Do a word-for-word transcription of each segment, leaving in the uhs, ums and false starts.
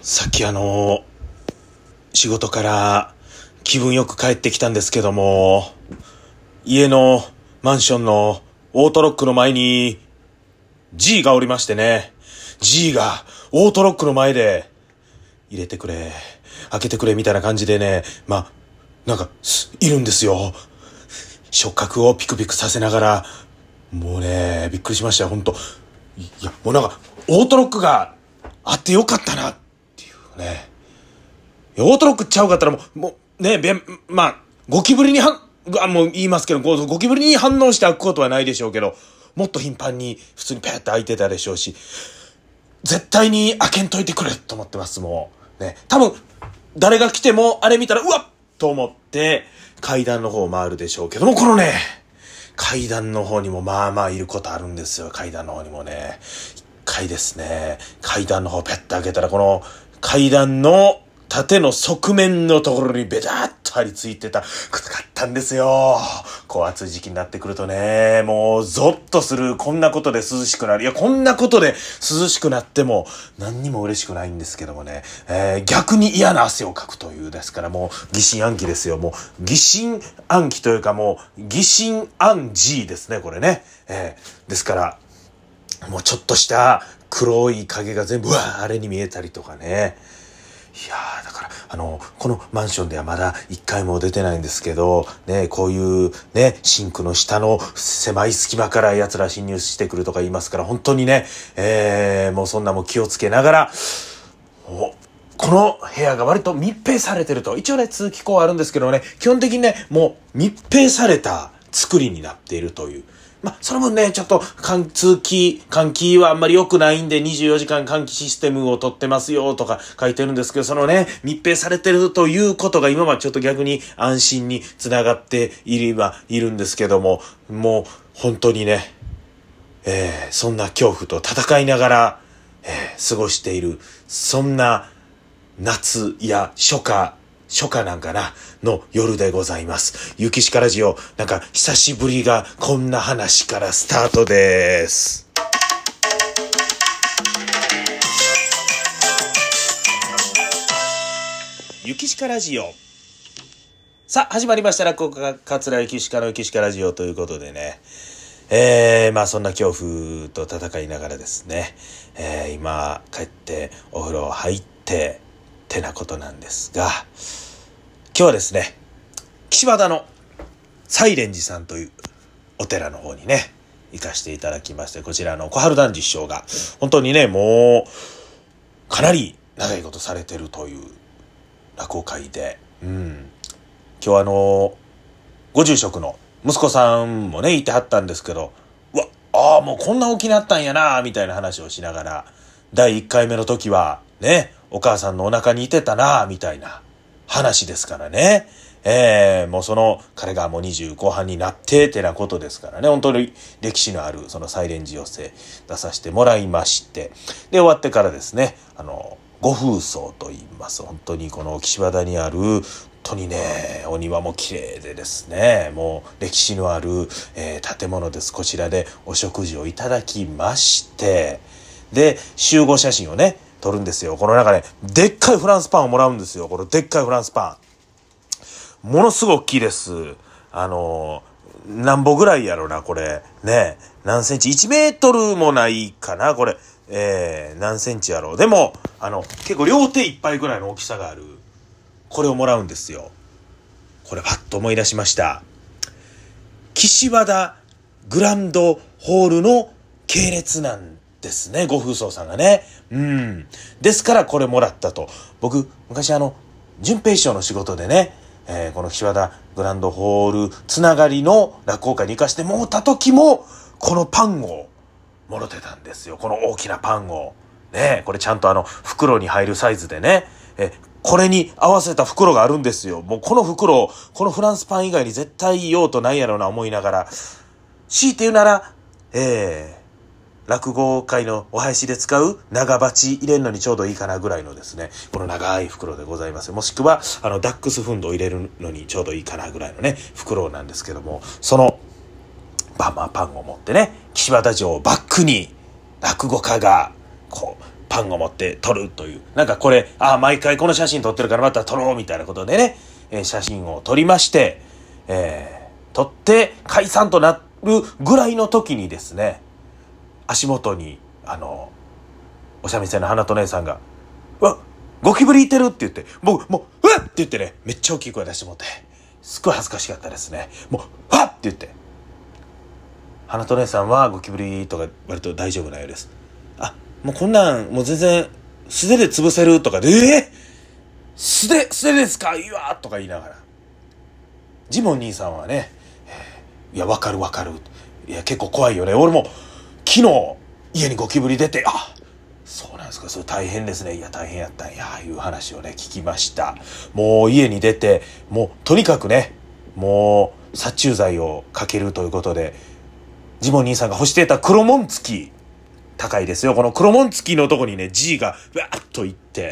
さっきあの仕事から気分よく帰ってきたんですけども、家のマンションのオートロックの前に G がおりましてね、 G がオートロックの前で入れてくれ開けてくれみたいな感じでね、まあなんかいるんですよ。触覚をピクピクさせながら、もうねびっくりしましたよ本当。いやもうなんかオートロックがあってよかったなっていうね。オートロックちゃうかったらもうもうねべまあゴキブリにはあもう言いますけど、ゴキブリに反応して開くことはないでしょうけど、もっと頻繁に普通にペッて開いてたでしょうし、絶対に開けんといてくれと思ってます。もうね、多分誰が来てもあれ見たらうわっと思って階段の方を回るでしょうけども、このね階段の方にもまあまあいることあるんですよ。階段の方にもね、一回ですね階段の方ペッて開けたら、この階段の縦の側面のところにベターっと張り付いてた靴があったんですよ。こう暑い時期になってくるとね、もうゾッとする。こんなことで涼しくなる。いやこんなことで涼しくなっても何にも嬉しくないんですけどもね、えー、逆に嫌な汗をかくというですから、もう疑心暗鬼ですよ。もう疑心暗鬼というかもう疑心暗 G ですねこれね、えー、ですからもうちょっとした黒い影が全部うわあれに見えたりとかね。いやーだからあのこのマンションではまだ一回も出てないんですけどね、こういうねシンクの下の狭い隙間から奴ら侵入してくるとか言いますから、本当にね、えー、もうそんなも気をつけながら、おこの部屋が割と密閉されてると、一応ね通気口あるんですけどね、基本的にねもう密閉された作りになっているという。まあ、その分ね、ちょっと、換通気、換気はあんまり良くないんで、にじゅうよじかん換気システムを取ってますよ、とか書いてるんですけど、そのね、密閉されてるということが今はちょっと逆に安心につながっていればいるんですけども、もう、本当にね、えー、そんな恐怖と戦いながら、えー、過ごしている、そんな夏や初夏、初夏なんかなの夜でございます。ゆきしかラジオ、なんか久しぶりがこんな話からスタートです。ゆきしかラジオ。さあ始まりました落語家桂ゆきしかのゆきしかラジオということでね、えー、まあそんな恐怖と戦いながらですね、えー、今帰ってお風呂入っててなことなんですが、今日はですね岸和田の西蓮寺さんというお寺の方にね行かせていただきまして、こちらの小春団治師匠が本当にねもうかなり長いことされてるという落語会で、うん、今日はあのご住職の息子さんもねいてはったんですけど、うわあもうこんな大きになったんやなみたいな話をしながら、だいいっかいめの時はねお母さんのお腹にいてたなみたいな話ですからね。えー、もうその彼がもうにじゅう後半になってってなことですからね、本当に歴史のあるその西蓮寺寄席出させてもらいまして、で終わってからですね、あのご風荘と言います、本当にこの岸和田にある本当にねお庭も綺麗でですね、もう歴史のある、えー、建物です。こちらでお食事をいただきまして、で集合写真をね撮るんですよ。この中で、ね、でっかいフランスパンをもらうんですよ。これでっかいフランスパンものすごく大きいです。あの何歩ぐらいやろなこれね、何センチ、いちメートルもないかなこれ、えー、何センチやろう。でもあの結構両手いっぱいぐらいの大きさがあるこれをもらうんですよ。これパッと思い出しました。岸和田グランドホールの系列なんですね、ご風荘さんがね。うんですからこれもらったと。僕昔あの淳平師匠の仕事でね、えー、この岸和田グランドホールつながりの落語会に行かしてもうた時もこのパンをもろてたんですよ。この大きなパンをね、これちゃんとあの袋に入るサイズでね、えこれに合わせた袋があるんですよ。もうこの袋、このフランスパン以外に絶対用途ないやろうな思いながら、強いて言うならえー落語会のお囃子で使う長鉢入れるのにちょうどいいかなぐらいのですね、この長い袋でございます。もしくはあのダックスフンドを入れるのにちょうどいいかなぐらいのね袋なんですけども、そのバンマパンを持ってね、岸和田城をバックに落語家がこうパンを持って撮るという。なんかこれ、あ、毎回この写真撮ってるからまた撮ろうみたいなことでね、えー、写真を撮りまして、えー、撮って解散となるぐらいの時にですね、足元に、あの、お三味線の花と姉さんが、うわ、ゴキブリいてるって言って、僕、もう、うわっって言ってね、めっちゃ大きい声出してもって、すっごい恥ずかしかったですね。もう、わっって言って。花と姉さんはゴキブリとか割と大丈夫なようです。あ、もうこんなん、もう全然、素手で潰せるとかで、えー、素手、素手ですかいわーとか言いながら。ジモン兄さんはね、いや、わかるわかる。いや、結構怖いよね。俺も、昨日、家にゴキブリ出て、あ、そうなんですか、それ大変ですね。いや、大変やったんや、いう話をね、聞きました。もう家に出て、もう、とにかくね、もう、殺虫剤をかけるということで、ジモン兄さんが欲していた黒紋付き、高いですよ。この黒紋付きのとこにね、G が、わーっといって、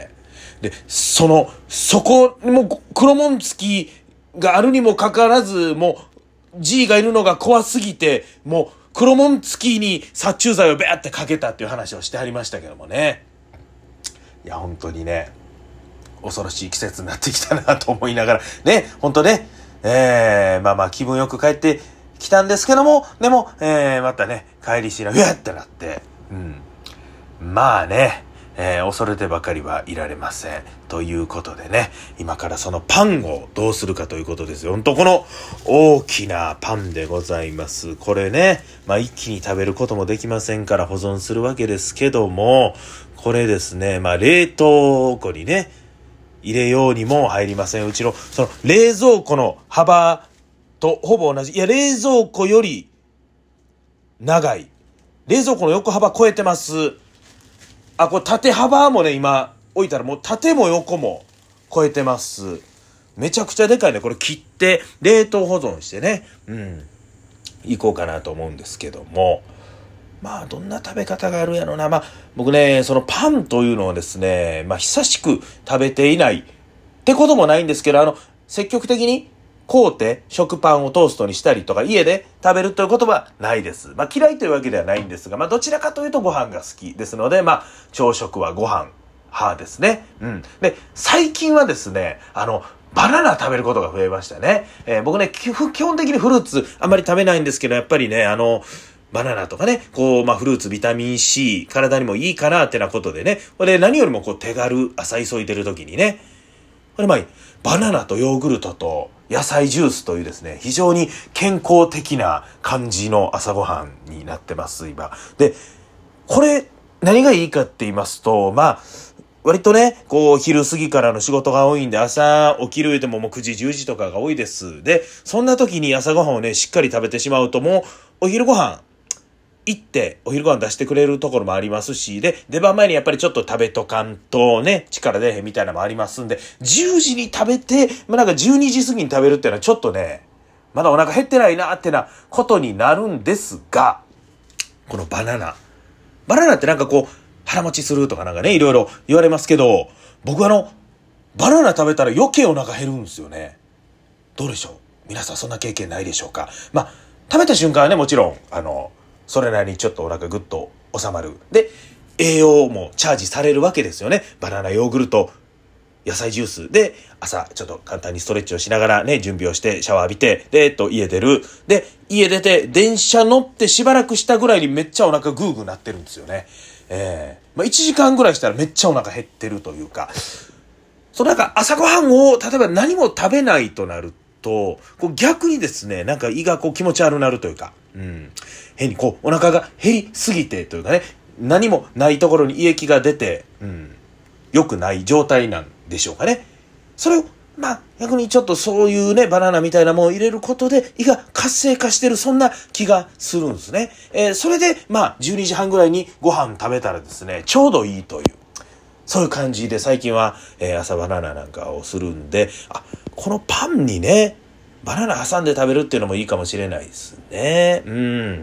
で、その、そこにも黒紋付きがあるにもかかわらず、もう、G がいるのが怖すぎて、もう、黒紋付きに殺虫剤をベーってかけたっていう話をしてはりましたけどもね。いや、本当にね、恐ろしい季節になってきたなと思いながら、ね、本当ね、えー、まあまあ気分よく帰ってきたんですけども、でも、えー、またね、帰りしな、うわってなって、うん。まあね、えー、恐れてばかりはいられません。ということでね、今からそのパンをどうするかということですよ。ほんとこの大きなパンでございます。これね、まあ一気に食べることもできませんから保存するわけですけども、これですね、まあ冷凍庫にね、入れようにも入りません。うちのその冷蔵庫の幅とほぼ同じ。いや、冷蔵庫より長い。冷蔵庫の横幅超えてます。あ、これ縦幅もね、今置いたらもう縦も横も超えてます。めちゃくちゃでかいね。これ切って冷凍保存してね、うん、いこうかなと思うんですけども。まあ、どんな食べ方があるやろな。まあ、僕ね、そのパンというのをですね、まあ、久しく食べていないってこともないんですけど、あの、積極的に買うて食パンをトーストにしたりとか家で食べるということはないです。まあ嫌いというわけではないんですが、まあどちらかというとご飯が好きですので、まあ朝食はご飯派ですね。うん。で、最近はですね、あの、バナナ食べることが増えましたね。えー、僕ね、基本的にフルーツあんまり食べないんですけど、やっぱりね、あの、バナナとかね、こう、まあ、フルーツ、ビタミン C、体にもいいかなってなことでね、これ何よりもこう、手軽、朝急いでる時にね、これまあ、バナナとヨーグルトと野菜ジュースというですね、非常に健康的な感じの朝ごはんになってます、今。で、これ、何がいいかって言いますと、まあ、割とね、こう、昼過ぎからの仕事が多いんで、朝起きるでももうくじ、じゅうじとかが多いです。で、そんな時に朝ごはんをね、しっかり食べてしまうと、もう、お昼ご飯、行ってお昼ご飯出してくれるところもありますし、で、出番前にやっぱりちょっと食べとかんとね、力出へんみたいなのもありますんで、じゅうじに食べて、まあ、なんかじゅうにじ過ぎに食べるっていうのはちょっとね、まだお腹減ってないなってなことになるんですが、このバナナ。バナナってなんかこう、腹持ちするとかなんかね、いろいろ言われますけど、僕あの、バナナ食べたら余計お腹減るんですよね。どうでしょう？皆さんそんな経験ないでしょうか？まあ、食べた瞬間はね、もちろん、あの、それなりにちょっとお腹ぐっと収まる。で、栄養もチャージされるわけですよね。バナナ、ヨーグルト、野菜ジュースで、朝ちょっと簡単にストレッチをしながらね、準備をしてシャワー浴びて、で、えっと、家出る。で、家出て、電車乗ってしばらくしたぐらいにめっちゃお腹グーグーなってるんですよね。えー、まあいちじかんぐらいしたらめっちゃお腹減ってるというか、そうなんか朝ごはんを、例えば何も食べないとなると、こう逆にですね、なんか胃がこう気持ち悪くなるというか、うん。変にこうお腹が減りすぎてというかね、何もないところに胃液が出て、うん、良くない状態なんでしょうかね。それを、まあ逆にちょっとそういうね、バナナみたいなものを入れることで胃が活性化してる、そんな気がするんですね。えー、それで、まあじゅうにじはんぐらいにご飯食べたらですね、ちょうどいいという。そういう感じで最近は、えー、朝バナナなんかをするんで、あ、このパンにね、バナナ挟んで食べるっていうのもいいかもしれないですね。うん。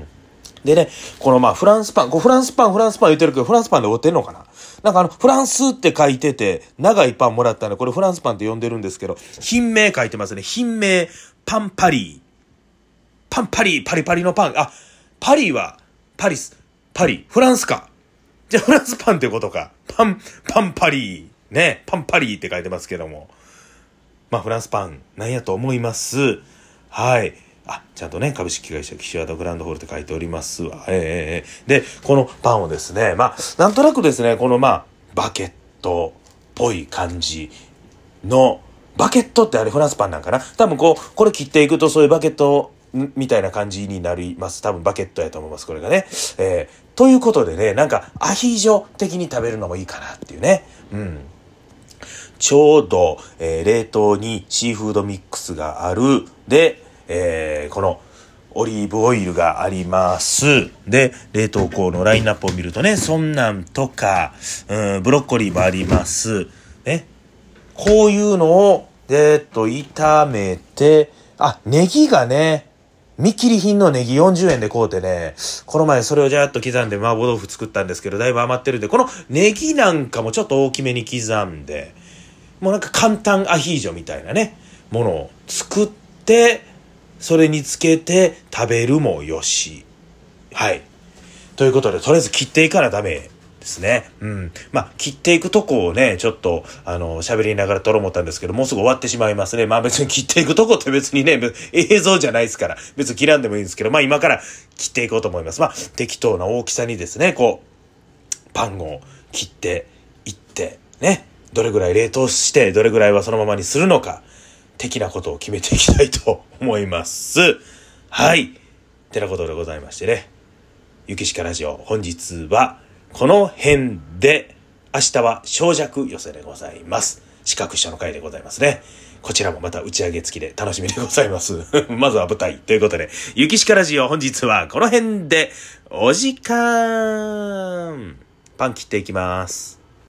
でね、このまあフランスパン、こうフランスパン、フランスパン言ってるけど、フランスパンで追ってんのかな？なんかあの、フランスって書いてて、長いパンもらったんで、これフランスパンって呼んでるんですけど、品名書いてますね。品名、パンパリー。パンパリー、パリパリのパン。あ、パリは、パリス、パリ、フランスか。 じゃあフランスパンってことか。パン、パンパリー。ね。パンパリーって書いてますけども。まあフランスパンなんやと思います。はい。あ、ちゃんとね、株式会社岸和田グランドホールって書いておりますわ。ええええ。で、このパンをですね、まあ、なんとなくですね、このまあ、バケットっぽい感じの、バケットってあれフランスパンなんかな？多分こう、これ切っていくとそういうバケットみたいな感じになります。多分バケットやと思います、これがね。えー、ということでね、なんかアヒージョ的に食べるのもいいかなっていうね。うん。ちょうど、えー、冷凍にシーフードミックスがある。で、えー、このオリーブオイルがあります。で、冷凍庫のラインナップを見るとね、そんなんとか、うん、ブロッコリーもあります。ね。こういうのを、えー、っと、炒めて、あ、ネギがね、見切り品のネギよんじゅうえんで買うてね、この前それをジャーっと刻んで麻婆豆腐作ったんですけど、だいぶ余ってるんで、このネギなんかもちょっと大きめに刻んで、もうなんか簡単アヒージョみたいなね、ものを作って、それにつけて食べるもよし。はい。ということで、とりあえず切っていかなダメですね。うん。まあ、切っていくとこをね、ちょっと、あの、喋りながら撮ろう思ったんですけど、もうすぐ終わってしまいますね。まあ別に切っていくとこって別にね、映像じゃないですから、別に切らんでもいいんですけど、まあ今から切っていこうと思います。まあ、適当な大きさにですね、こう、パンを切っていって、ね、どれぐらい冷凍して、どれぐらいはそのままにするのか、的なことを決めていきたいと思います。はい。てなことでございましてね。ゆきしかラジオ、本日はこの辺で、明日は小弱寄せでございます。四角書の回でございますね。こちらもまた打ち上げ付きで楽しみでございます。まずは舞台ということで、ゆきしかラジオ本日はこの辺でお時間。パン切っていきます。